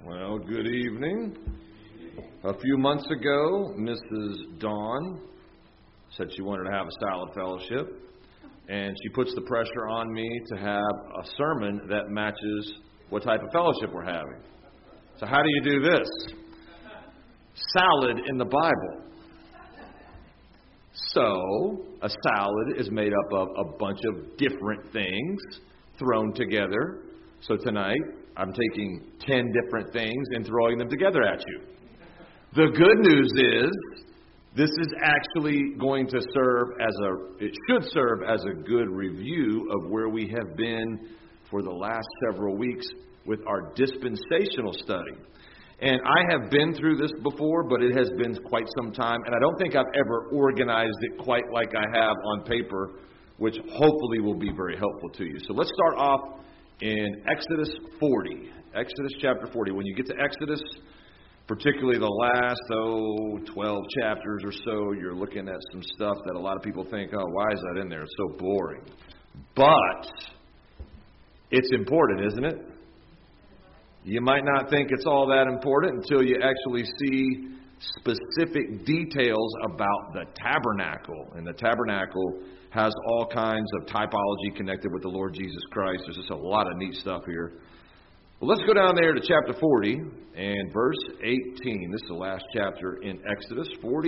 Well, good evening. A few months ago, Mrs. Dawn said she wanted to have a salad fellowship, and she puts the pressure on me to have a sermon that matches what type of fellowship we're having. So how do you do this? Salad in the Bible. So, a salad is made up of a bunch of different things thrown together. So tonight, I'm taking 10 different things and throwing them together at you. The good news is, this is actually going to it should serve as a good review of where we have been for the last several weeks with our dispensational study. And I have been through this before, but it has been quite some time, and I don't think I've ever organized it quite like I have on paper, which hopefully will be very helpful to you. So let's start off in Exodus 40. Exodus chapter 40. When you get to Exodus, particularly the last 12 chapters or so, you're looking at some stuff that a lot of people think, why is that in there? It's so boring. But it's important, isn't it? You might not think it's all that important until you actually see specific details about the tabernacle. And the tabernacle has all kinds of typology connected with the Lord Jesus Christ. There's just a lot of neat stuff here. Well, let's go down there to chapter 40 and verse 18. This is the last chapter in Exodus,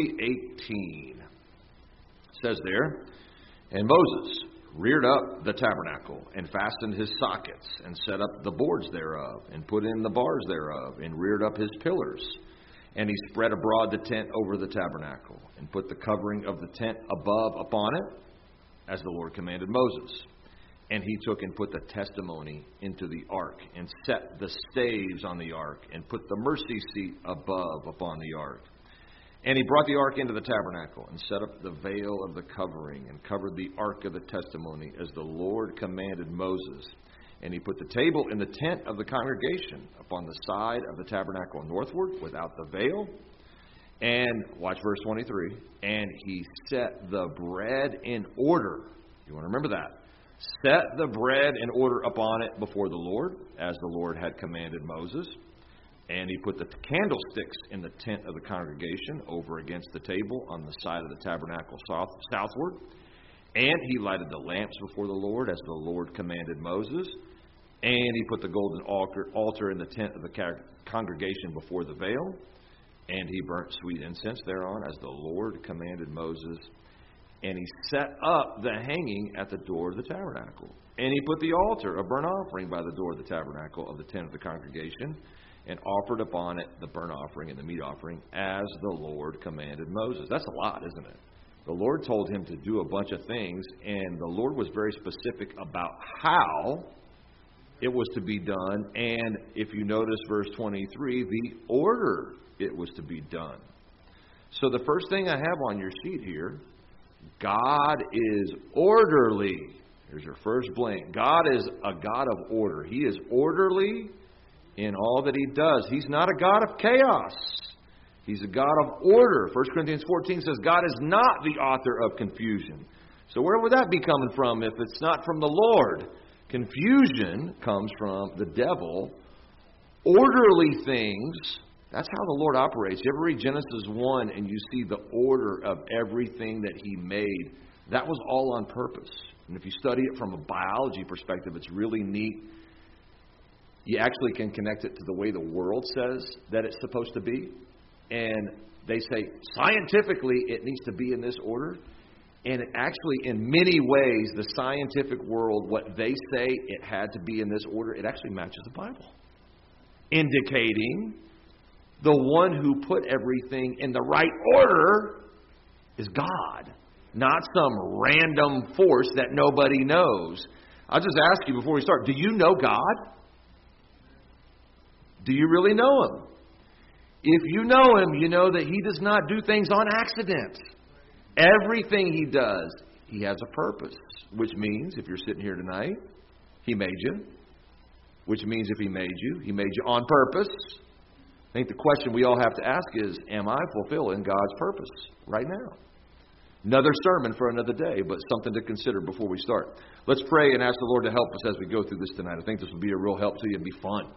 40:18. It says there, "And Moses reared up the tabernacle, and fastened his sockets, and set up the boards thereof, and put in the bars thereof, and reared up his pillars. And he spread abroad the tent over the tabernacle, and put the covering of the tent above upon it, as the Lord commanded Moses. And he took and put the testimony into the ark, and set the staves on the ark, and put the mercy seat above upon the ark. And he brought the ark into the tabernacle, and set up the veil of the covering, and covered the ark of the testimony, as the Lord commanded Moses. And he put the table in the tent of the congregation upon the side of the tabernacle northward, without the veil. And, watch verse 23, and he set the bread in order." You want to remember that. "Set the bread in order upon it before the Lord, as the Lord had commanded Moses. And he put the candlesticks in the tent of the congregation over against the table on the side of the tabernacle southward. And he lighted the lamps before the Lord, as the Lord commanded Moses. And he put the golden altar in the tent of the congregation before the veil. And he burnt sweet incense thereon, as the Lord commanded Moses. And he set up the hanging at the door of the tabernacle. And he put the altar of burnt offering by the door of the tabernacle of the tent of the congregation, and offered upon it the burnt offering and the meat offering, as the Lord commanded Moses." That's a lot, isn't it? The Lord told him to do a bunch of things, and the Lord was very specific about how it was to be done. And if you notice verse 23, the order it was to be done. So the first thing I have on your sheet here, God is orderly. Here's your first blank. God is a God of order. He is orderly in all that he does. He's not a God of chaos. He's a God of order. 1 Corinthians 14 says God is not the author of confusion. So where would that be coming from if it's not from the Lord? Confusion comes from the devil. Orderly things, that's how the Lord operates. You ever read Genesis 1 and you see the order of everything that he made? That was all on purpose. And if you study it from a biology perspective, it's really neat. You actually can connect it to the way the world says that it's supposed to be. And they say, scientifically, it needs to be in this order. And it actually, in many ways, the scientific world, what they say it had to be in this order, it actually matches the Bible. Indicating the one who put everything in the right order is God, not some random force that nobody knows. I'll just ask you before we start, do you know God? Do you really know him? If you know him, you know that he does not do things on accident. Everything he does, he has a purpose. Which means, if you're sitting here tonight, he made you. Which means if he made you on purpose. I think the question we all have to ask is, am I fulfilling God's purpose right now? Another sermon for another day, but something to consider before we start. Let's pray and ask the Lord to help us as we go through this tonight. I think this will be a real help to you and be fun.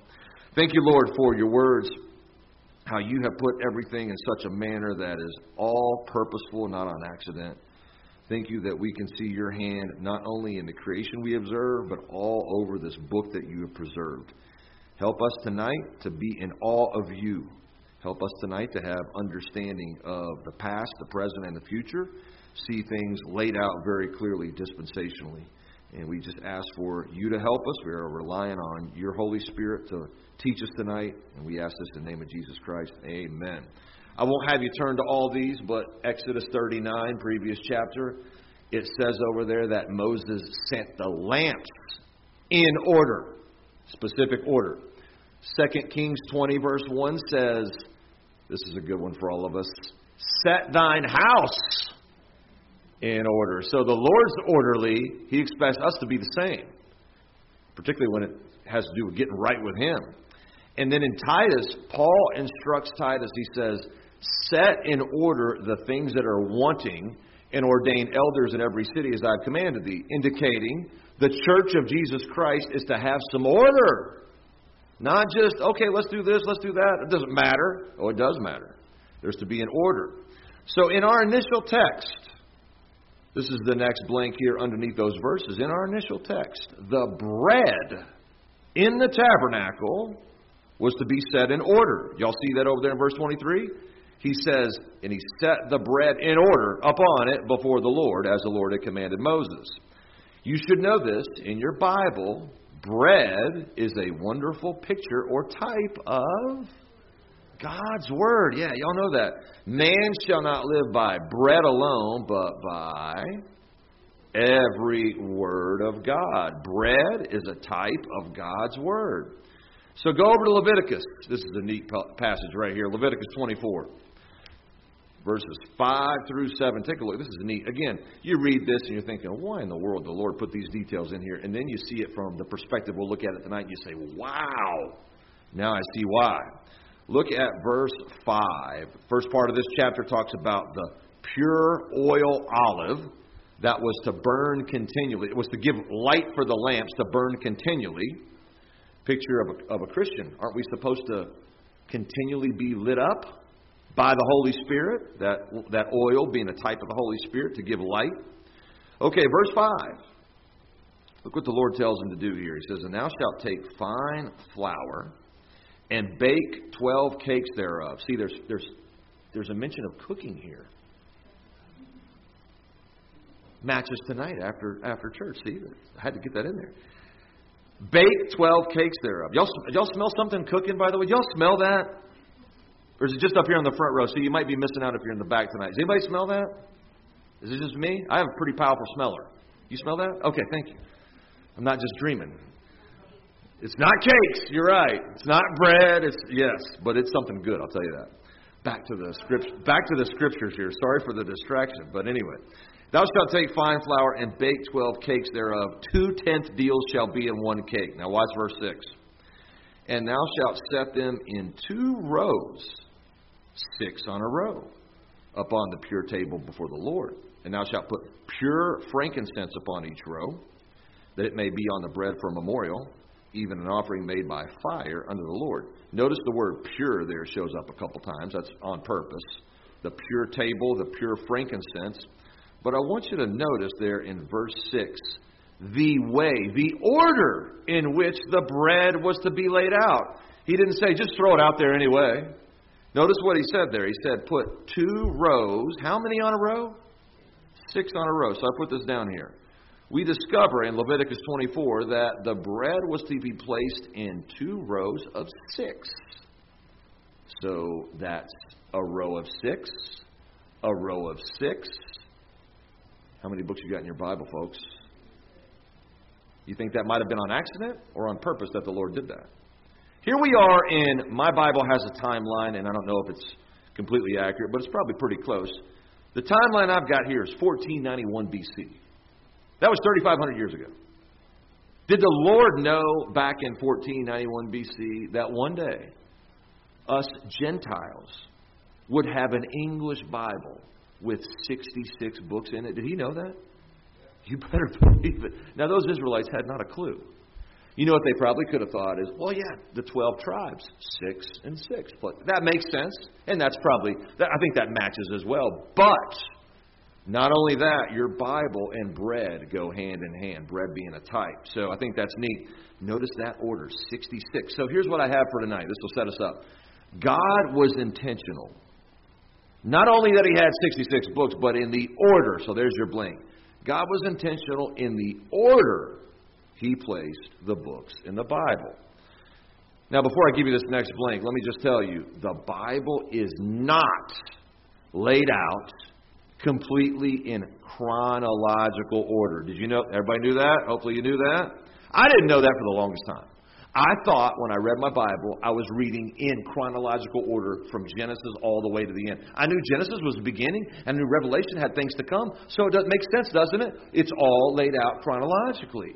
Thank you, Lord, for your words, how you have put everything in such a manner that is all purposeful, not on accident. Thank you that we can see your hand not only in the creation we observe, but all over this book that you have preserved. Help us tonight to be in awe of you. Help us tonight to have understanding of the past, the present, and the future. See things laid out very clearly dispensationally. And we just ask for you to help us. We are relying on your Holy Spirit to teach us tonight. And we ask this in the name of Jesus Christ. Amen. I won't have you turn to all these, but Exodus 39, previous chapter, it says over there that Moses sent the lamps in order, specific order. 2 Kings 20, verse 1 says, this is a good one for all of us, set thine house in order. So the Lord's orderly. He expects us to be the same, particularly when it has to do with getting right with Him. And then in Titus, Paul instructs Titus, he says, set in order the things that are wanting and ordain elders in every city as I've commanded thee, indicating the church of Jesus Christ is to have some order. Not just, okay, let's do this, let's do that. It doesn't matter. Oh, it does matter. There's to be an order. So in our initial text, this is the next blank here underneath those verses. In our initial text, the bread in the tabernacle was to be set in order. Y'all see that over there in verse 23? He says, and he set the bread in order upon it before the Lord, as the Lord had commanded Moses. You should know this. In your Bible, bread is a wonderful picture or type of God's Word. Yeah, y'all know that. Man shall not live by bread alone, but by every word of God. Bread is a type of God's Word. So go over to Leviticus. This is a neat passage right here. Leviticus 24. Verses 5 through 7. Take a look. This is neat. Again, you read this and you're thinking, why in the world did the Lord put these details in here? And then you see it from the perspective we'll look at it tonight and you say, wow, now I see why. Look at verse 5. First part of this chapter talks about the pure oil olive that was to burn continually. It was to give light for the lamps to burn continually. Picture of a Christian. Aren't we supposed to continually be lit up by the Holy Spirit, that oil being a type of the Holy Spirit to give light? Okay, verse 5. Look what the Lord tells him to do here. He says, and thou shalt take fine flour and bake 12 cakes thereof. See, there's a mention of cooking here. Matches tonight after church. See, I had to get that in there. Bake 12 cakes thereof. Y'all smell something cooking, by the way? Y'all smell that? Or is it just up here on the front row? So you might be missing out if you're in the back tonight. Does anybody smell that? Is it just me? I have a pretty powerful smeller. You smell that? Okay, thank you. I'm not just dreaming. It's not cakes. You're right. It's not bread. Yes, but it's something good. I'll tell you that. Back to the scriptures here. Sorry for the distraction, but anyway. Thou shalt take fine flour and bake 12 cakes thereof. 2/10 deals shall be in one cake. Now watch verse 6. And thou shalt set them in 2 rows, 6 on a row, upon the pure table before the Lord. And thou shalt put pure frankincense upon each row, that it may be on the bread for a memorial, even an offering made by fire unto the Lord. Notice the word pure there shows up a couple times. That's on purpose. The pure table, the pure frankincense. But I want you to notice there in verse 6, the way, the order in which the bread was to be laid out. He didn't say, just throw it out there anyway. Notice what he said there. He said, put 2 rows. How many on a row? 6 on a row. So I put this down here. We discover in Leviticus 24 that the bread was to be placed in 2 rows of 6. So that's a row of 6, a row of 6. How many books you got in your Bible, folks? You think that might have been on accident or on purpose that the Lord did that? Here we are in, my Bible has a timeline, and I don't know if it's completely accurate, but it's probably pretty close. The timeline I've got here is 1491 BC. That was 3,500 years ago. Did the Lord know back in 1491 BC that one day us Gentiles would have an English Bible with 66 books in it? Did He know that? You better believe it. Now, those Israelites had not a clue. You know what they probably could have thought is, well, yeah, the 12 tribes, 6 and 6. But that makes sense, and that's probably, I think that matches as well. But not only that, your Bible and bread go hand in hand, bread being a type. So I think that's neat. Notice that order, 66. So here's what I have for tonight. This will set us up. God was intentional. Not only that he had 66 books, but in the order. So there's your blank. God was intentional in the order he placed the books in the Bible. Now, before I give you this next blank, let me just tell you, the Bible is not laid out completely in chronological order. Did you know? Everybody knew that? Hopefully you knew that. I didn't know that for the longest time. I thought when I read my Bible, I was reading in chronological order from Genesis all the way to the end. I knew Genesis was the beginning, and I knew Revelation had things to come. So it makes sense, doesn't it? It's all laid out chronologically.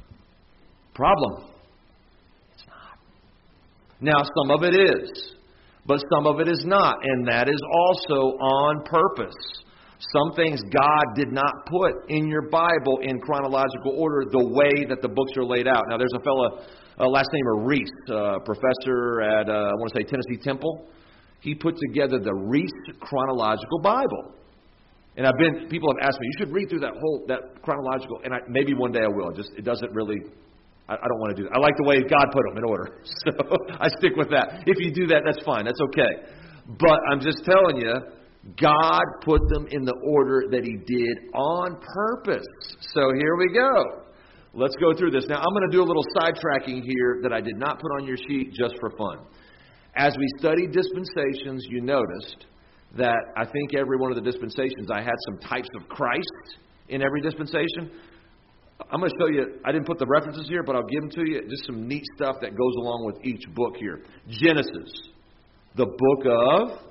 Problem. It's not. Now, some of it is, but some of it is not, and that is also on purpose. Some things God did not put in your Bible in chronological order the way that the books are laid out. Now, there's a fellow, last name of Reese, professor at, I want to say, Tennessee Temple. He put together the Reese Chronological Bible. And people have asked me, you should read through that chronological, and maybe one day I will. It doesn't really, I don't want to do that. I like the way God put them in order. So I stick with that. If you do that, that's fine. That's okay. But I'm just telling you, God put them in the order that he did on purpose. So here we go. Let's go through this. Now, I'm going to do a little sidetracking here that I did not put on your sheet just for fun. As we studied dispensations, you noticed that I think every one of the dispensations, I had some types of Christ in every dispensation. I'm going to show you, I didn't put the references here, but I'll give them to you. Just some neat stuff that goes along with each book here. Genesis, the book of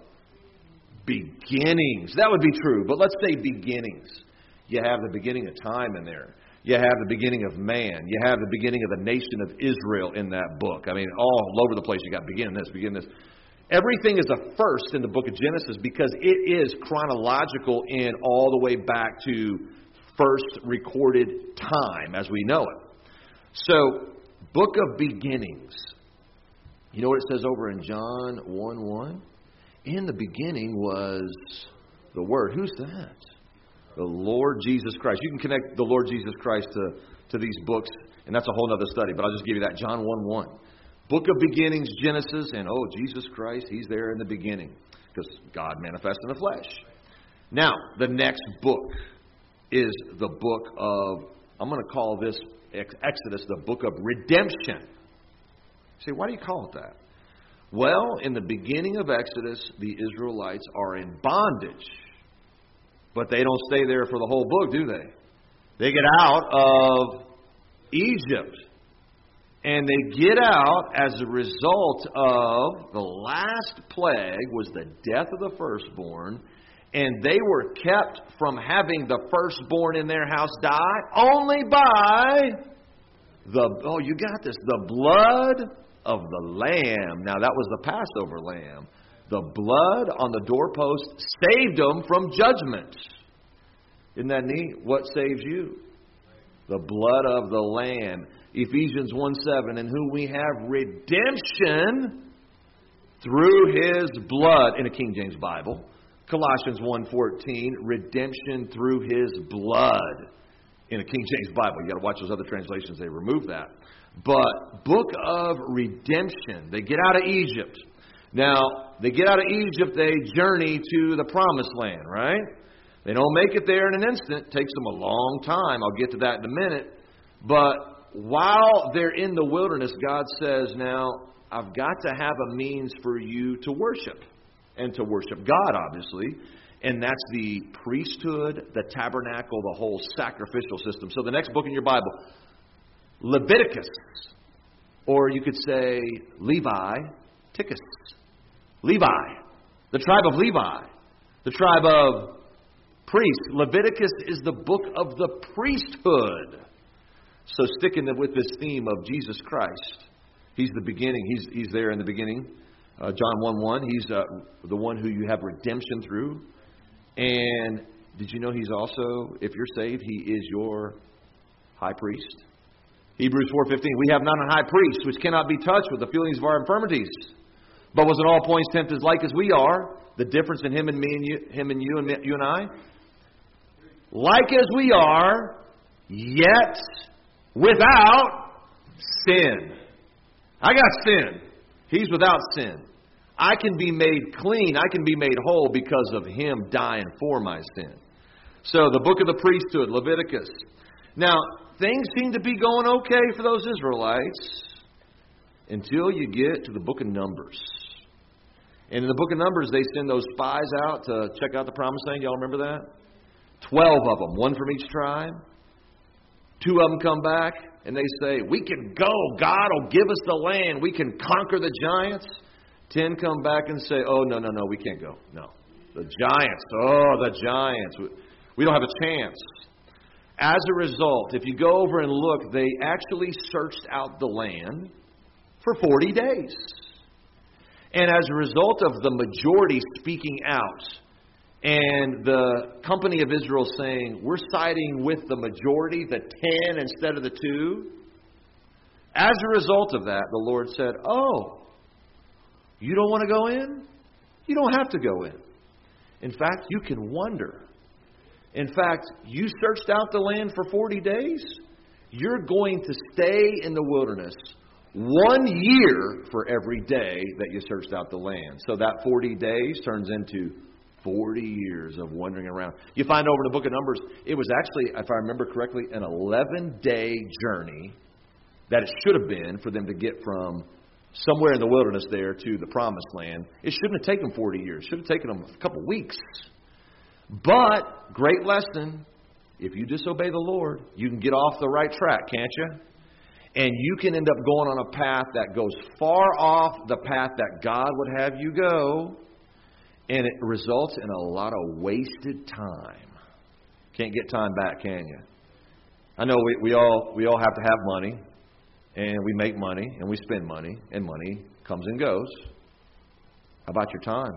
beginnings. That would be true, but let's say beginnings. You have the beginning of time in there. You have the beginning of man. You have the beginning of the nation of Israel in that book. I mean, all over the place you got begin this, begin this. Everything is a first in the book of Genesis because it is chronological in all the way back to first recorded time as we know it. So, book of beginnings. You know what it says over in John 1:1? In the beginning was the Word. Who's that? The Lord Jesus Christ. You can connect the Lord Jesus Christ to these books, and that's a whole other study, but I'll just give you that. John 1:1. Book of beginnings, Genesis, and Jesus Christ, he's there in the beginning because God manifests in the flesh. Now, the next book is the book of, I'm going to call this Exodus, the book of redemption. See, why do you call it that? Well, in the beginning of Exodus, the Israelites are in bondage. But they don't stay there for the whole book, do they? They get out of Egypt. And they get out as a result of the last plague was the death of the firstborn. And they were kept from having the firstborn in their house die only by you got this, the blood of the lamb. Now, that was the Passover lamb. The blood on the doorpost saved them from judgment. Isn't that neat? What saves you? The blood of the lamb. Ephesians 1:7, in whom we have redemption through his blood, in a King James Bible. Colossians 1:14, redemption through his blood, in a King James Bible. You got to watch those other translations; they remove that. But book of redemption. They get out of Egypt. Now, they get out of Egypt, they journey to the promised land, right? They don't make it there in an instant. It takes them a long time. I'll get to that in a minute. But while they're in the wilderness, God says, now, I've got to have a means for you to worship. And to worship God, obviously. And that's the priesthood, the tabernacle, the whole sacrificial system. So the next book in your Bible, Leviticus. Or you could say Leviticus. Levi. The tribe of Levi. The tribe of priests. Leviticus is the book of the priesthood. So sticking with this theme of Jesus Christ. He's the beginning. He's there in the beginning. John 1:1. He's the one who you have redemption through. And did you know he's also, if you're saved, he is your high priest? Hebrews 4:15, we have not a high priest which cannot be touched with the feelings of our infirmities, but was in all points tempted like as we are. The difference in him and me and you, him and you and I, like as we are, yet without sin. I got sin. He's without sin. I can be made clean. I can be made whole because of Him dying for my sin. So the book of the priesthood, Leviticus. Now, things seem to be going okay for those Israelites until you get to the book of Numbers. And in the book of Numbers, they send those spies out to check out the promised land. Y'all remember that? 12 of them, one from each tribe. 2 of them come back and they say, we can go. God will give us the land. We can conquer the giants. 10 come back and say, oh, no, we can't go. No. The giants. We don't have a chance. As a result, if you go over and look, they actually searched out the land for 40 days. And as a result of the majority speaking out and the company of Israel saying, we're siding with the majority, the 10 instead of the 2, as a result of that, the Lord said, oh, you don't want to go in? You don't have to go in. In fact, you can wander. In fact, you searched out the land for 40 days. You're going to stay in the wilderness 1 year for every day that you searched out the land. So that 40 days turns into 40 years of wandering around. You find over in the book of Numbers, it was actually, if I remember correctly, an 11-day journey that it should have been for them to get from somewhere in the wilderness there to the promised land. It shouldn't have taken 40 years. It should have taken them a couple weeks. But, great lesson, if you disobey the Lord, you can get off the right track, can't you? And you can end up going on a path that goes far off the path that God would have you go, and it results in a lot of wasted time. Can't get time back, can you? I know we all have to have money, and we make money, and we spend money, and money comes and goes. How about your time?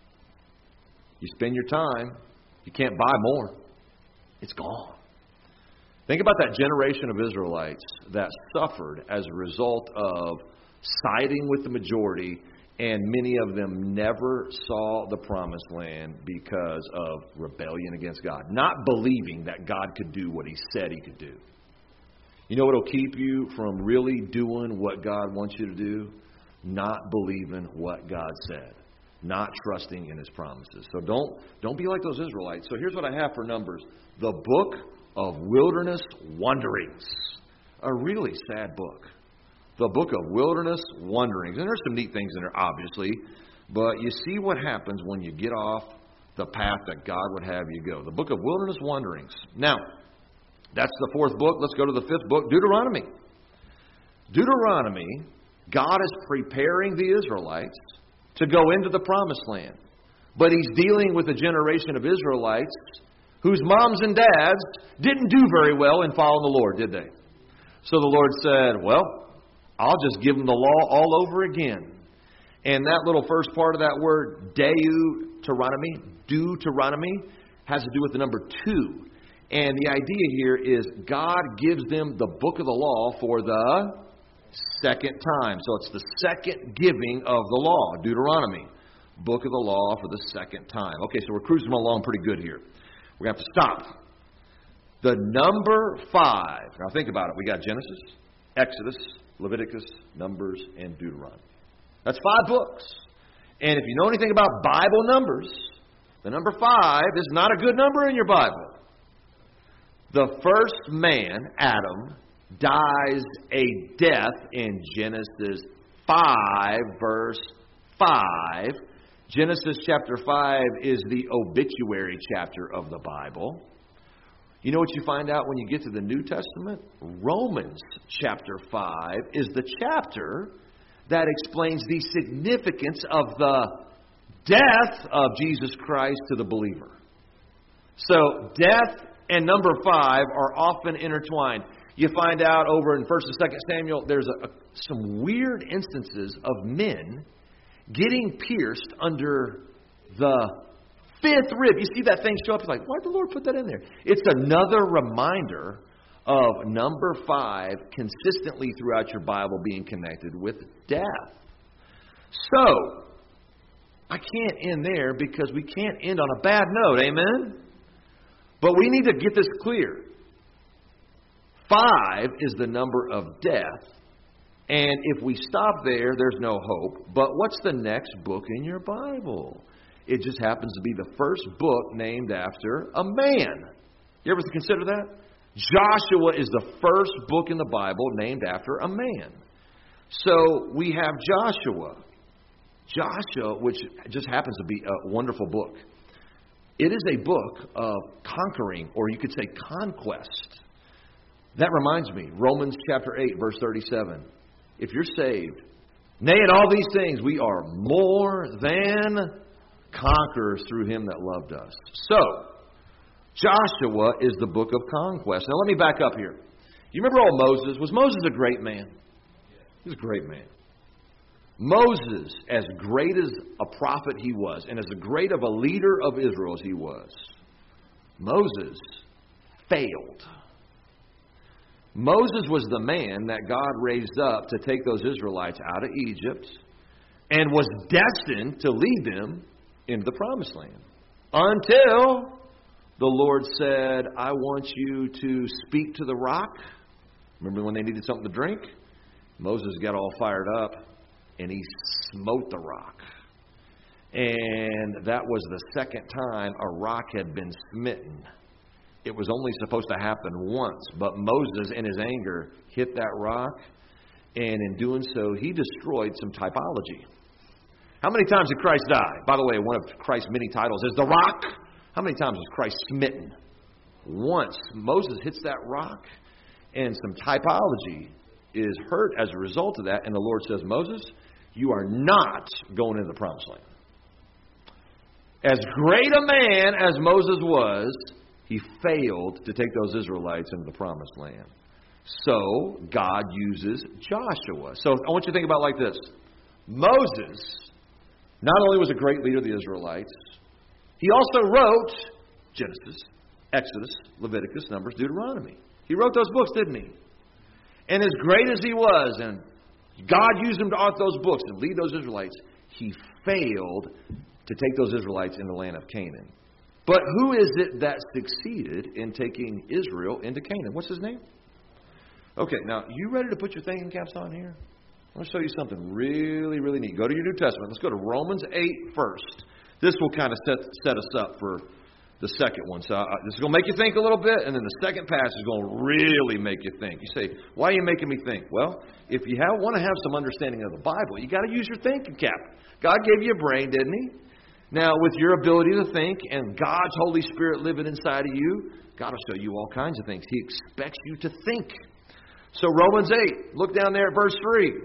You spend your time, you can't buy more. It's gone. Think about that generation of Israelites that suffered as a result of siding with the majority, and many of them never saw the promised land because of rebellion against God. Not believing that God could do what He said He could do. You know what will keep you from really doing what God wants you to do? Not believing what God said. Not trusting in His promises. So don't be like those Israelites. So here's what I have for Numbers. The book of wilderness wanderings. A really sad book. The book of wilderness wanderings. And there's some neat things in there, obviously. But you see what happens when you get off the path that God would have you go. The book of wilderness wanderings. Now, that's the 4th book. Let's go to the 5th book, Deuteronomy. Deuteronomy, God is preparing the Israelites to go into the promised land. But He's dealing with a generation of Israelites whose moms and dads didn't do very well in following the Lord, did they? So the Lord said, well, I'll just give them the law all over again. And that little first part of that word, Deuteronomy, has to do with the number 2. And the idea here is God gives them the book of the law for the second time. So it's the second giving of the law, Deuteronomy. Book of the law for the second time. Okay, so we're cruising along pretty good here. We're going to have to stop. The number 5. Now think about it. We got Genesis, Exodus, Leviticus, Numbers, and Deuteronomy. That's 5 books. And if you know anything about Bible numbers, the number 5 is not a good number in your Bible. The first man, Adam, dies a death in Genesis 5, verse 5. Genesis chapter 5 is the obituary chapter of the Bible. You know what you find out when you get to the New Testament? Romans chapter 5 is the chapter that explains the significance of the death of Jesus Christ to the believer. So death and number 5 are often intertwined. You find out over in 1st and 2nd Samuel, there's some weird instances of men getting pierced under the 5th rib. You see that thing show up, you're like, why did the Lord put that in there? It's another reminder of number 5 consistently throughout your Bible being connected with death. So, I can't end there because we can't end on a bad note, amen? But we need to get this clear. 5 is the number of death, and if we stop there, there's no hope. But what's the next book in your Bible? It just happens to be the first book named after a man. You ever consider that? Joshua is the first book in the Bible named after a man. So we have Joshua. Joshua, which just happens to be a wonderful book. It is a book of conquering, or you could say conquest. That reminds me, Romans chapter 8, verse 37. If you're saved, nay, in all these things we are more than conquerors through Him that loved us. So, Joshua is the book of conquest. Now let me back up here. You remember old Moses? Was Moses a great man? He was a great man. Moses, as great as a prophet he was, and as great of a leader of Israel as he was, Moses failed. Moses was the man that God raised up to take those Israelites out of Egypt and was destined to lead them into the promised land. Until the Lord said, I want you to speak to the rock. Remember when they needed something to drink? Moses got all fired up and he smote the rock. And that was the second time a rock had been smitten. It was only supposed to happen once, but Moses, in his anger, hit that rock, and in doing so, he destroyed some typology. How many times did Christ die? By the way, one of Christ's many titles is the rock. How many times was Christ smitten? Once. Moses hits that rock, and some typology is hurt as a result of that, and the Lord says, Moses, you are not going into the promised land. As great a man as Moses was, he failed to take those Israelites into the promised land. So, God uses Joshua. So, I want you to think about it like this. Moses not only was a great leader of the Israelites, he also wrote Genesis, Exodus, Leviticus, Numbers, Deuteronomy. He wrote those books, didn't he? And as great as he was, and God used him to author those books and lead those Israelites, he failed to take those Israelites in the land of Canaan. But who is it that succeeded in taking Israel into Canaan? What's his name? Okay, now, you ready to put your thinking caps on here? I want to show you something really, really neat. Go to your New Testament. Let's go to Romans 8 first. This will kind of set us up for the second one. So this is going to make you think a little bit, and then the second passage is going to really make you think. You say, why are you making me think? Well, if you want to have some understanding of the Bible, you got to use your thinking cap. God gave you a brain, didn't He? Now, with your ability to think and God's Holy Spirit living inside of you, God will show you all kinds of things. He expects you to think. So Romans 8, look down there at verse 3.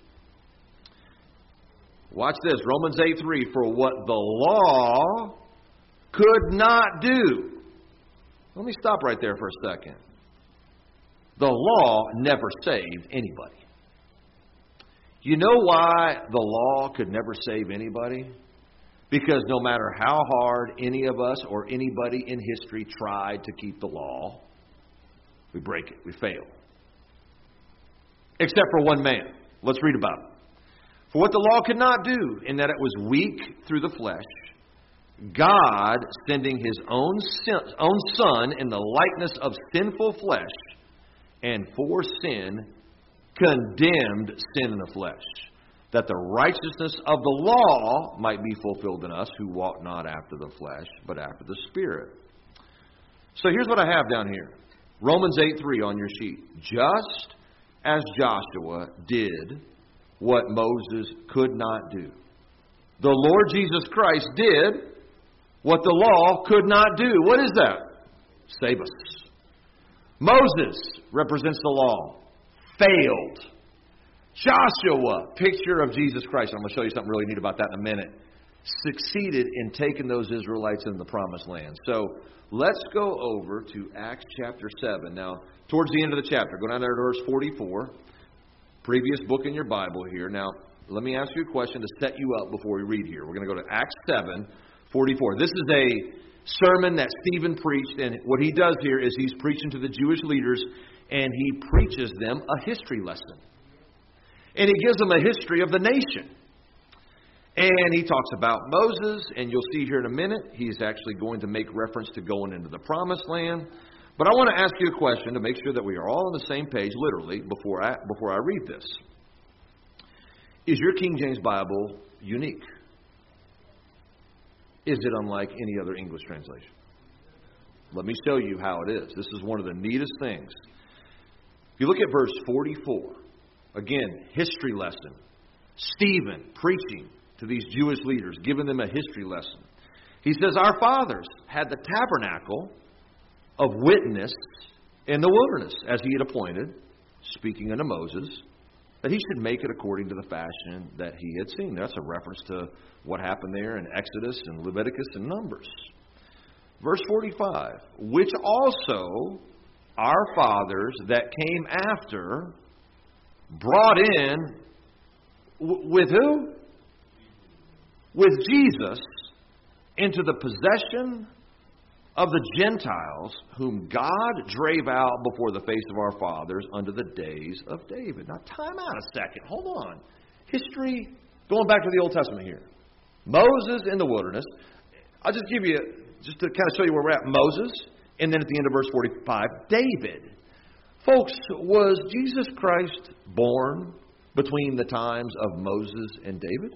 Watch this, Romans 8:3. For what the law could not do. Let me stop right there for a second. The law never saved anybody. You know why the law could never save anybody? Because no matter how hard any of us or anybody in history tried to keep the law, we break it. We fail. Except for one man. Let's read about it. For what the law could not do, in that it was weak through the flesh, God, sending His own Son in the likeness of sinful flesh, and for sin, condemned sin in the flesh, that the righteousness of the law might be fulfilled in us who walk not after the flesh, but after the Spirit. So here's what I have down here. Romans 8:3 on your sheet. Just as Joshua did what Moses could not do, the Lord Jesus Christ did what the law could not do. What is that? Save us. Moses represents the law. Failed. Joshua, picture of Jesus Christ. I'm going to show you something really neat about that in a minute. Succeeded in taking those Israelites into the promised land. So let's go over to Acts chapter 7. Now, towards the end of the chapter, go down there to verse 44. Previous book in your Bible here. Now, let me ask you a question to set you up before we read here. We're going to go to Acts 7:44. This is a sermon that Stephen preached, and what he does here is he's preaching to the Jewish leaders and he preaches them a history lesson. And he gives them a history of the nation. And he talks about Moses, and you'll see here in a minute, he's actually going to make reference to going into the promised land. But I want to ask you a question to make sure that we are all on the same page, literally, before I read this. Is your King James Bible unique? Is it unlike any other English translation? Let me show you how it is. This is one of the neatest things. If you look at verse 44, again, history lesson. Stephen preaching to these Jewish leaders, giving them a history lesson. He says, our fathers had the tabernacle of witness in the wilderness, as he had appointed, speaking unto Moses, that he should make it according to the fashion that he had seen. That's a reference to what happened there in Exodus and Leviticus and Numbers. Verse 45, which also our fathers that came after brought in, with who? With Jesus into the possession of the Gentiles, whom God drave out before the face of our fathers unto the days of David. Now, time out a second. Hold on. History, going back to the Old Testament here. Moses in the wilderness. I'll just give you, just to kind of show you where we're at. Moses, and then at the end of verse 45, David. Folks, was Jesus Christ born between the times of Moses and David?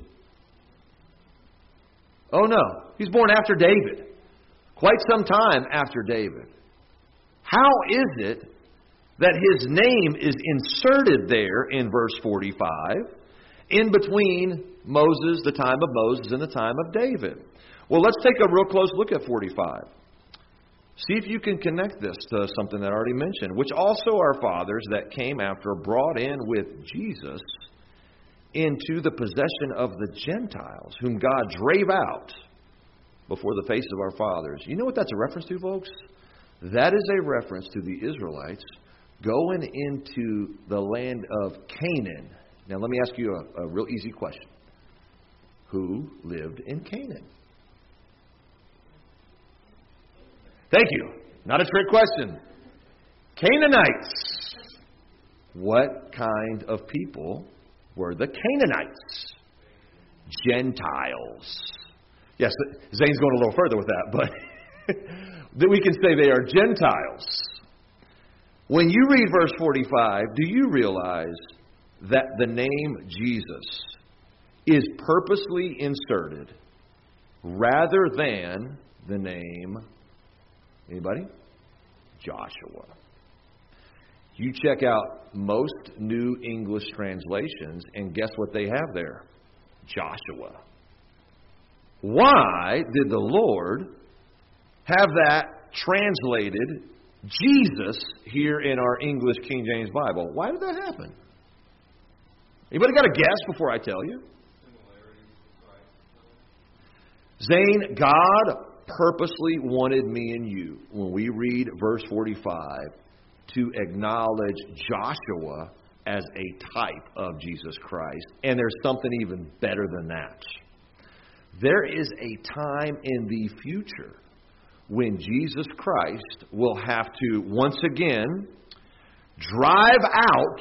Oh, no. He's born after David. Quite some time after David. How is it that his name is inserted there in verse 45 in between Moses, the time of Moses, and the time of David? Well, let's take a real close look at 45. See if you can connect this to something that I already mentioned. Which also our fathers that came after brought in with Jesus into the possession of the Gentiles, whom God drave out before the face of our fathers. You know what that's a reference to, folks? That is a reference to the Israelites going into the land of Canaan. Now, let me ask you a real easy question. Who lived in Canaan? Thank you. Not a trick question. Canaanites. What kind of people were the Canaanites? Gentiles. Yes, Zane's going a little further with that, but we can say they are Gentiles. When you read verse 45, do you realize that the name Jesus is purposely inserted rather than the name, anybody? Joshua. You check out most New English translations, and guess what they have there? Joshua. Why did the Lord have that translated Jesus here in our English King James Bible? Why did that happen? Anybody got a guess before I tell you? Zane, God purposely wanted me and you, when we read verse 45, to acknowledge Joshua as a type of Jesus Christ. And there's something even better than that. There is a time in the future when Jesus Christ will have to, once again, drive out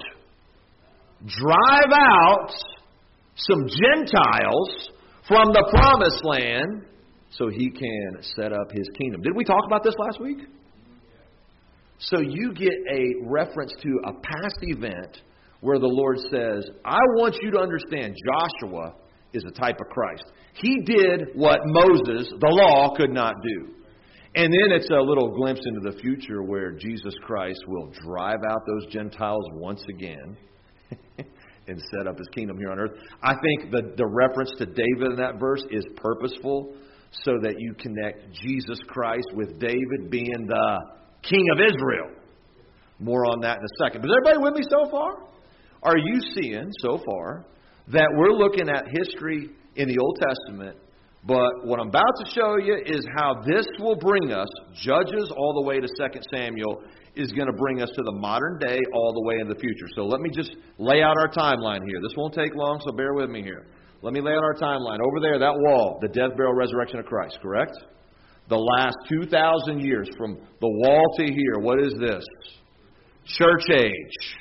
some Gentiles from the promised land so he can set up his kingdom. Did we talk about this last week? So you get a reference to a past event where the Lord says, I want you to understand Joshua is a type of Christ. He did what Moses, the law, could not do. And then it's a little glimpse into the future where Jesus Christ will drive out those Gentiles once again and set up his kingdom here on earth. I think the reference to David in that verse is purposeful so that you connect Jesus Christ with David being the King of Israel. More on that in a second. But is everybody with me so far? Are you seeing so far that we're looking at history in the Old Testament, but what I'm about to show you is how this will bring us, Judges all the way to 2 Samuel, is going to bring us to the modern day all the way in the future. So let me just lay out our timeline here. This won't take long, so bear with me here. Let me lay out our timeline. Over there, that wall, the death, burial, resurrection of Christ, correct? The last 2,000 years from the wall to here, what is this? Church age.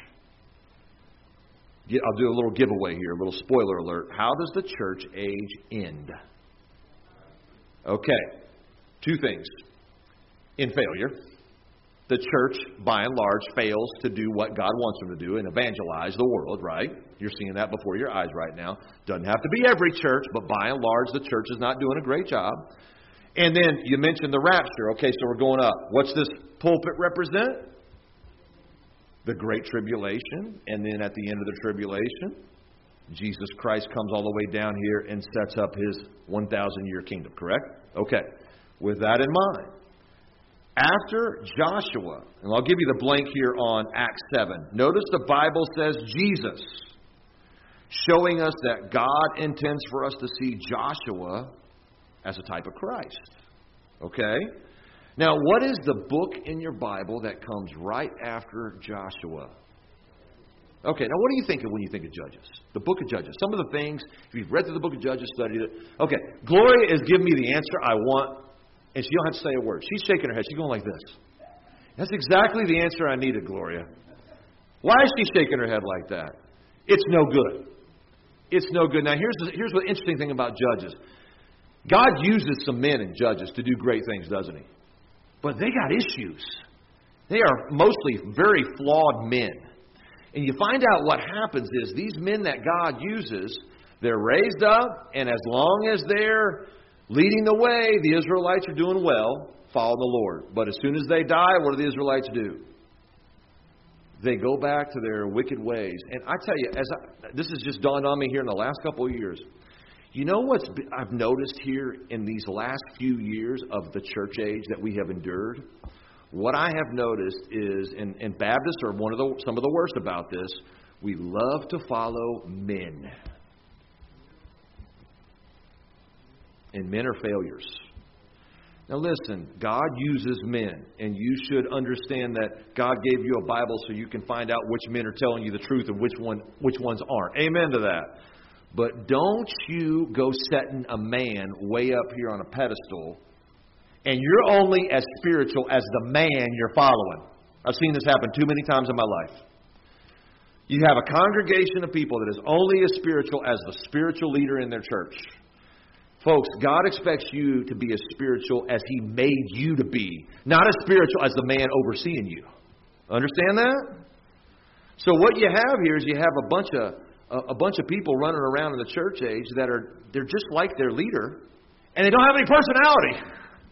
I'll do a little giveaway here, a little spoiler alert. How does the church age end? Okay, two things. In failure. The church, by and large, fails to do what God wants them to do and evangelize the world, right? You're seeing that before your eyes right now. Doesn't have to be every church, but by and large, the church is not doing a great job. And then you mentioned the rapture. Okay, so we're going up. What's this pulpit represent? The Great Tribulation. And then at the end of the tribulation, Jesus Christ comes all the way down here and sets up His 1,000-year kingdom, correct? Okay, with that in mind. After Joshua, and I'll give you the blank here on Acts 7. Notice the Bible says Jesus, showing us that God intends for us to see Joshua as a type of Christ. Okay? Now, what is the book in your Bible that comes right after Joshua? Okay, now what are you thinking when you think of Judges? The book of Judges. Some of the things, if you've read through the book of Judges, studied it. Okay, Gloria is giving me the answer I want. And she don't have to say a word. She's shaking her head. She's going like this. That's exactly the answer I needed, Gloria. Why is she shaking her head like that? It's no good. It's no good. Now, here's the interesting thing about Judges. God uses some men in Judges to do great things, doesn't He? But they got issues. They are mostly very flawed men. And you find out what happens is these men that God uses, they're raised up, and as long as they're leading the way, the Israelites are doing well, follow the Lord. But as soon as they die, what do the Israelites do? They go back to their wicked ways. And I tell you, this has just dawned on me here in the last couple of years. You know what I've noticed here in these last few years of the church age that we have endured? What I have noticed is, and Baptists are some of the worst about this, we love to follow men. And men are failures. Now listen, God uses men, and you should understand that God gave you a Bible so you can find out which men are telling you the truth and which ones aren't. Amen to that. But don't you go setting a man way up here on a pedestal, and you're only as spiritual as the man you're following. I've seen this happen too many times in my life. You have a congregation of people that is only as spiritual as the spiritual leader in their church. Folks, God expects you to be as spiritual as He made you to be, not as spiritual as the man overseeing you. Understand that? So what you have here is you have a bunch of people running around in the church age they're just like their leader, and they don't have any personality.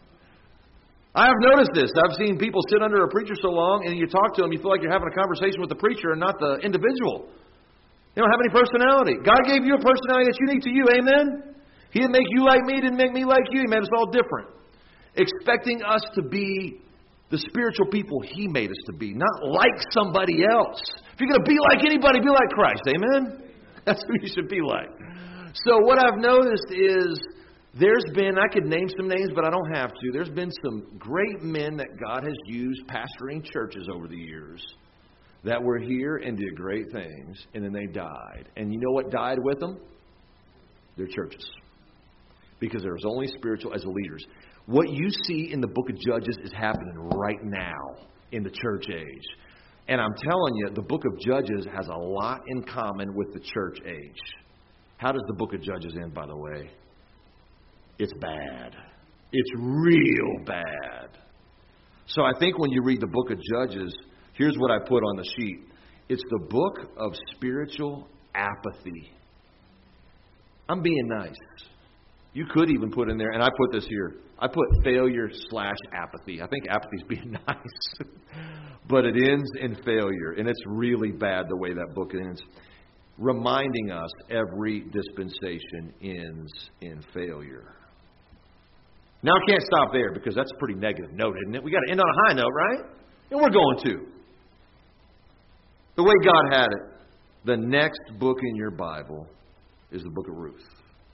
I have noticed this. I've seen people sit under a preacher so long, and you talk to them, you feel like you're having a conversation with the preacher and not the individual. They don't have any personality. God gave you a personality that's unique to you. Amen? He didn't make you like me, didn't make me like you. He made us all different. Expecting us to be the spiritual people He made us to be, not like somebody else. If you're going to be like anybody, be like Christ. Amen? That's who you should be like. So what I've noticed is there's been, I could name some names, but I don't have to. There's been some great men that God has used pastoring churches over the years that were here and did great things, and then they died. And you know what died with them? Their churches. Because there was only spiritual as leaders. What you see in the book of Judges is happening right now in the church age. And I'm telling you, the book of Judges has a lot in common with the church age. How does the book of Judges end, by the way? It's bad. It's real bad. So I think when you read the book of Judges, here's what I put on the sheet. It's the book of spiritual apathy. I'm being nice. You could even put in there, and I put this here, I put failure/apathy. I think apathy is being nice. But it ends in failure, and it's really bad the way that book ends. Reminding us every dispensation ends in failure. Now, I can't stop there because that's a pretty negative note, isn't it? We got to end on a high note, right? And we're going to. The way God had it, the next book in your Bible is the book of Ruth.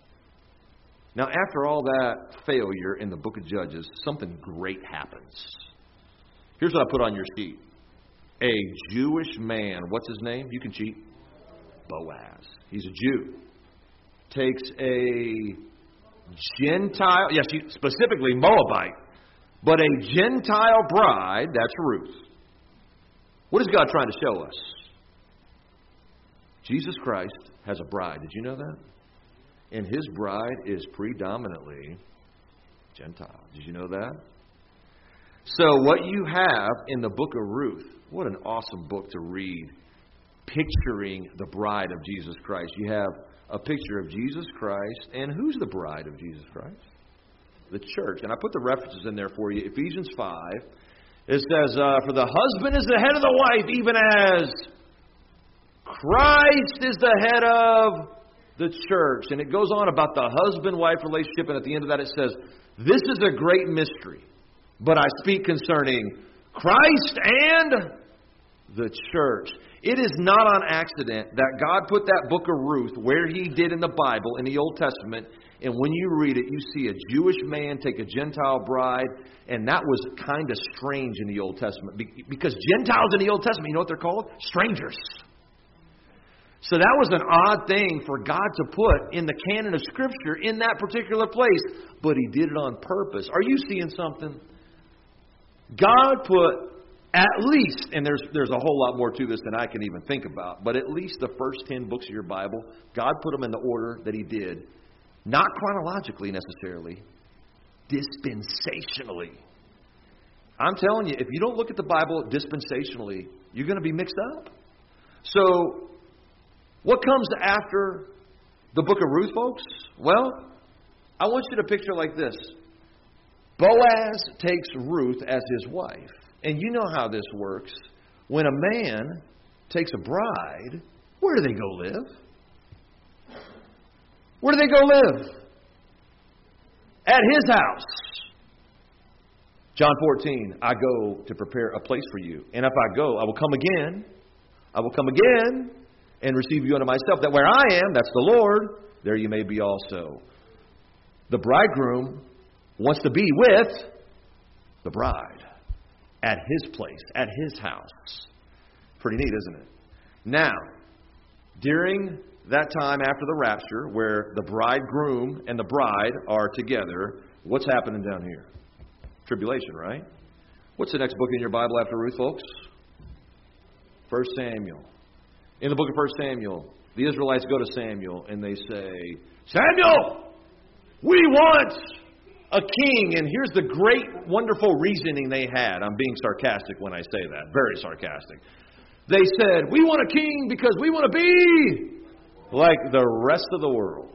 Now, after all that failure in the book of Judges, something great happens. Here's what I put on your sheet. A Jewish man, what's his name? You can cheat. Boaz. He's a Jew. Takes a Gentile, yes, specifically Moabite, but a Gentile bride, that's Ruth. What is God trying to show us? Jesus Christ has a bride. Did you know that? And His bride is predominantly Gentile. Did you know that? So what you have in the book of Ruth, what an awesome book to read, picturing the bride of Jesus Christ. You have a picture of Jesus Christ, and who's the bride of Jesus Christ? The church. And I put the references in there for you. Ephesians 5, it says, for the husband is the head of the wife, even as Christ is the head of the church. And it goes on about the husband-wife relationship, and at the end of that it says, this is a great mystery, but I speak concerning Christ and the church. It is not on accident that God put that book of Ruth where He did in the Bible, in the Old Testament, and when you read it, you see a Jewish man take a Gentile bride, and that was kind of strange in the Old Testament, because Gentiles in the Old Testament, you know what they're called? Strangers. So that was an odd thing for God to put in the canon of Scripture in that particular place, but He did it on purpose. Are you seeing something? God put at least, and there's a whole lot more to this than I can even think about, but at least the first 10 books of your Bible, God put them in the order that He did. Not chronologically necessarily, dispensationally. I'm telling you, if you don't look at the Bible dispensationally, you're going to be mixed up. So, what comes after the book of Ruth, folks? Well, I want you to picture like this. Boaz takes Ruth as his wife. And you know how this works. When a man takes a bride, where do they go live? Where do they go live? At his house. John 14, I go to prepare a place for you. And if I go, I will come again. I will come again and receive you unto myself, that where I am, that's the Lord, there you may be also. The bridegroom wants to be with the bride at his place, at his house. Pretty neat, isn't it? Now, during that time after the rapture, where the bridegroom and the bride are together, what's happening down here? Tribulation, right? What's the next book in your Bible after Ruth, folks? 1 Samuel. In the book of 1 Samuel, the Israelites go to Samuel and they say, Samuel, we want a king. And here's the great, wonderful reasoning they had. I'm being sarcastic when I say that. Very sarcastic. They said, we want a king because we want to be like the rest of the world.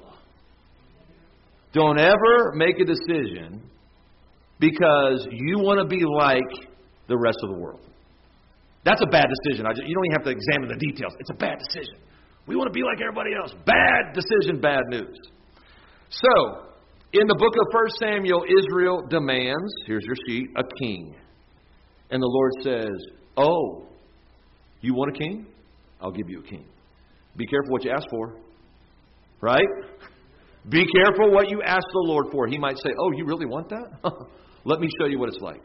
Don't ever make a decision because you want to be like the rest of the world. That's a bad decision. You don't even have to examine the details. It's a bad decision. We want to be like everybody else. Bad decision, bad news. So, in the book of 1 Samuel, Israel demands, here's your sheet, a king. And the Lord says, oh, you want a king? I'll give you a king. Be careful what you ask for. Right? Be careful what you ask the Lord for. He might say, oh, you really want that? Let me show you what it's like.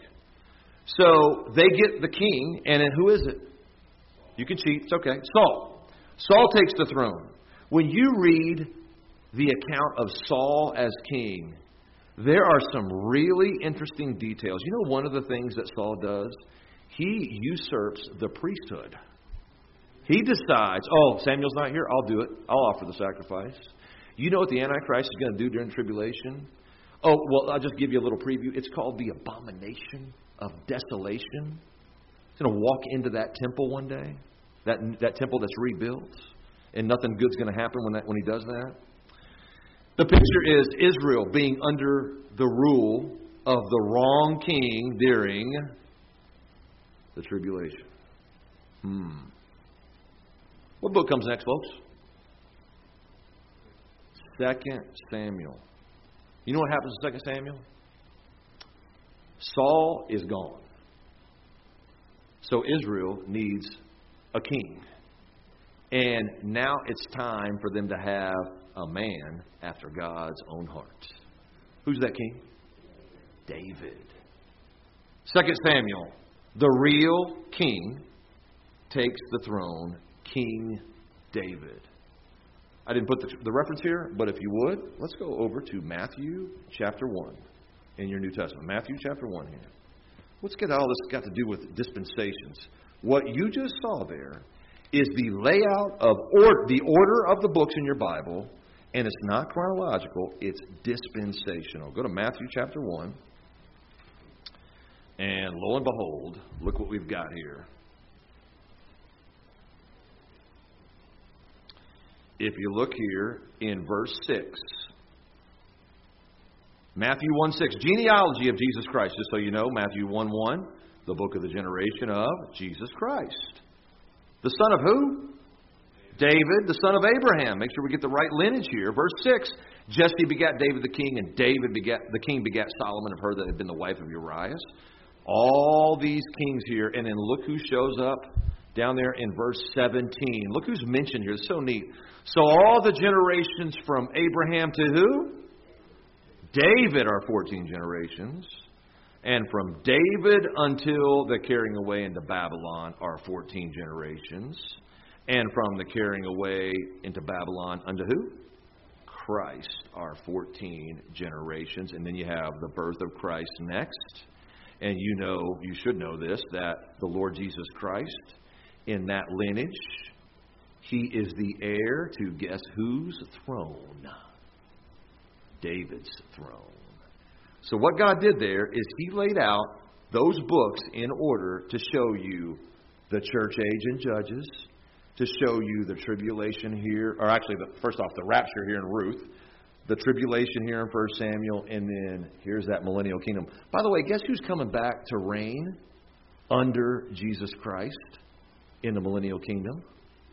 So they get the king, and then who is it? You can cheat, it's okay. Saul. Saul takes the throne. When you read the account of Saul as king, there are some really interesting details. You know one of the things that Saul does? He usurps the priesthood. He decides, oh, Samuel's not here, I'll do it. I'll offer the sacrifice. You know what the Antichrist is going to do during the tribulation? Oh, well, I'll just give you a little preview. It's called the abomination of desolation. He's going to walk into that temple one day, that temple that's rebuilt, and nothing good's going to happen when he does that. The picture is Israel being under the rule of the wrong king during the tribulation. What book comes next, folks? 2 Samuel. You know what happens in 2 Samuel? Saul is gone. So Israel needs a king. And now it's time for them to have a man after God's own heart. Who's that king? David. 2 Samuel. The real king takes the throne. King David. I didn't put the reference here, but if you would, let's go over to Matthew chapter 1 in your New Testament. Matthew chapter 1 here. What's got all this got to do with dispensations? What you just saw there is the layout of the order of the books in your Bible, and it's not chronological, it's dispensational. Go to Matthew chapter 1, and lo and behold, look what we've got here. If you look here in verse 6, Matthew 1:6, genealogy of Jesus Christ. Just so you know, Matthew 1:1, the book of the generation of Jesus Christ. The son of who? David, the son of Abraham. Make sure we get the right lineage here. Verse 6, Jesse begat David the king, and the king begat Solomon of her that had been the wife of Uriah. All these kings here, and then look who shows up down there in verse 17. Look who's mentioned here. It's so neat. So all the generations from Abraham to who? David are 14 generations. And from David until the carrying away into Babylon are 14 generations. And from the carrying away into Babylon unto who? Christ are 14 generations. And then you have the birth of Christ next. And you should know this, that the Lord Jesus Christ, in that lineage, He is the heir to guess whose throne? David's throne. So what God did there is He laid out those books in order to show you the church age in Judges, to show you the tribulation here, or actually, first off, the rapture here in Ruth, the tribulation here in 1 Samuel, and then here's that millennial kingdom. By the way, guess who's coming back to reign under Jesus Christ in the millennial kingdom?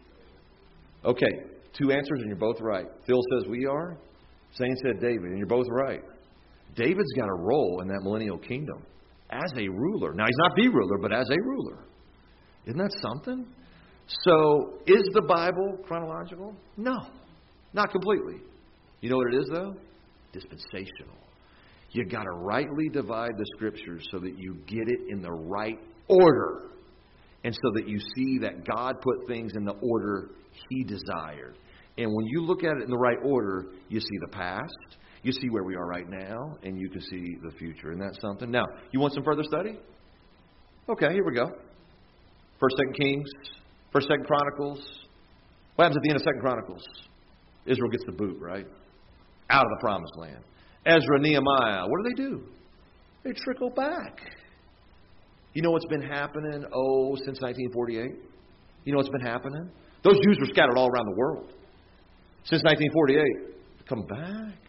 Okay, two answers and you're both right. Phil says we are. Zane said David, and you're both right. David's got a role in that millennial kingdom as a ruler. Now, he's not the ruler, but as a ruler. Isn't that something? So, is the Bible chronological? No, not completely. You know what it is, though? Dispensational. You got to rightly divide the Scriptures so that you get it in the right order. And so that you see that God put things in the order He desired. And when you look at it in the right order, you see the past, you see where we are right now, and you can see the future. Isn't that something? Now, you want some further study? Okay, here we go. 1st, 2nd Kings, 1st, 2nd Chronicles. What happens at the end of 2nd Chronicles? Israel gets the boot, right? Out of the promised land. Ezra, Nehemiah, what do? They trickle back. You know what's been happening, since 1948? You know what's been happening? Those Jews were scattered all around the world. Since 1948, come back.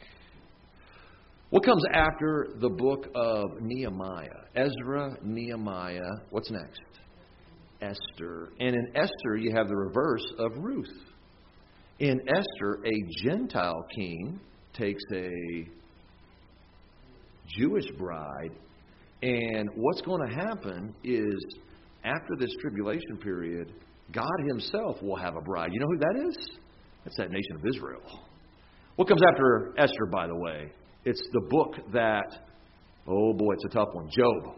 What comes after the book of Nehemiah? Ezra, Nehemiah. What's next? Esther. And in Esther, you have the reverse of Ruth. In Esther, a Gentile king takes a Jewish bride. And what's going to happen is, after this tribulation period, God Himself will have a bride. You know who that is? That's that nation of Israel. What comes after Esther, by the way? It's the book that, it's a tough one, Job.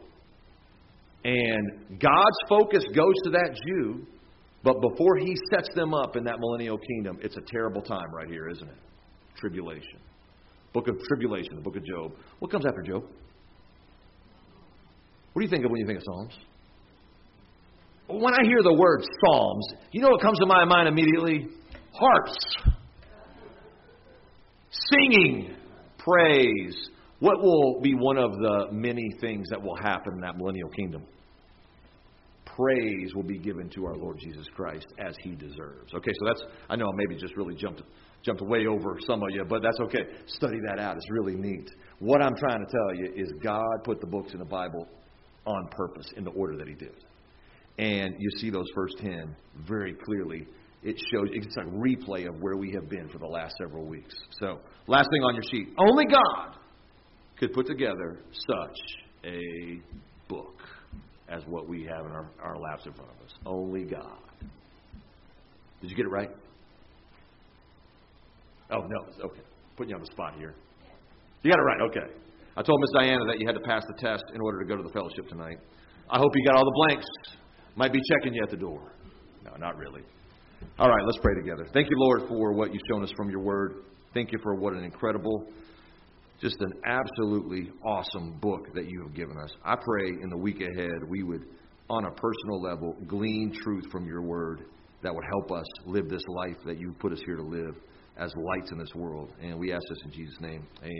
And God's focus goes to that Jew, but before He sets them up in that millennial kingdom, it's a terrible time right here, isn't it? Tribulation. Book of tribulation, the book of Job. What comes after Job? What do you think of when you think of Psalms? When I hear the word Psalms, you know what comes to my mind immediately? Harps. Singing. Praise. What will be one of the many things that will happen in that millennial kingdom? Praise will be given to our Lord Jesus Christ as He deserves. Okay, so I know I maybe just really jumped way over some of you, but that's okay. Study that out. It's really neat. What I'm trying to tell you is God put the books in the Bible on purpose in the order that He did. And you see those first 10 very clearly. It shows, it's a replay of where we have been for the last several weeks. So, last thing on your sheet. Only God could put together such a book as what we have in our laps in front of us. Only God. Did you get it right? Oh, no. Okay. Putting you on the spot here. You got it right. Okay. I told Miss Diana that you had to pass the test in order to go to the fellowship tonight. I hope you got all the blanks. Might be checking you at the door. No, not really. All right, let's pray together. Thank you, Lord, for what you've shown us from your word. Thank you for what an incredible, just an absolutely awesome book that you have given us. I pray in the week ahead we would on a personal level, glean truth from your word that would help us live this life that you put us here to live as lights in this world. And we ask this in Jesus' name. Amen.